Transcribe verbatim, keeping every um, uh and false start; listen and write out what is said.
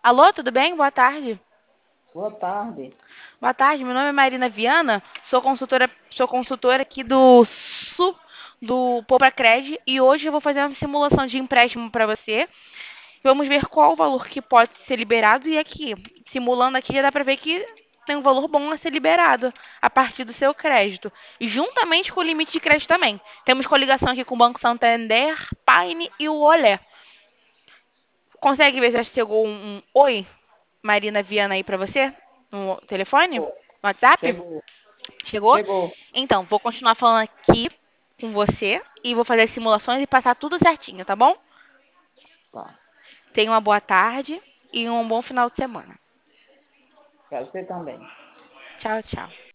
Alô, tudo bem? Boa tarde. Boa tarde. Boa tarde, meu nome é Marina Viana, sou consultora, sou consultora aqui do Su, do Pobracred e hoje eu vou fazer uma simulação de empréstimo para você. Vamos ver qual o valor que pode ser liberado e aqui, simulando aqui, já dá para ver que tem um valor bom a ser liberado a partir do seu crédito. E juntamente com o limite de crédito também. Temos coligação aqui com o Banco Santander, Paine e o Olé. Consegue ver se já chegou um, um oi, Marina Viana, aí pra você? No telefone? No Chegou. WhatsApp? Chegou. Chegou? Chegou. Então, vou continuar falando aqui com você e vou fazer as simulações e passar tudo certinho, tá bom? Tá. Tenha uma boa tarde e um bom final de semana. Quero você também. Tchau, tchau.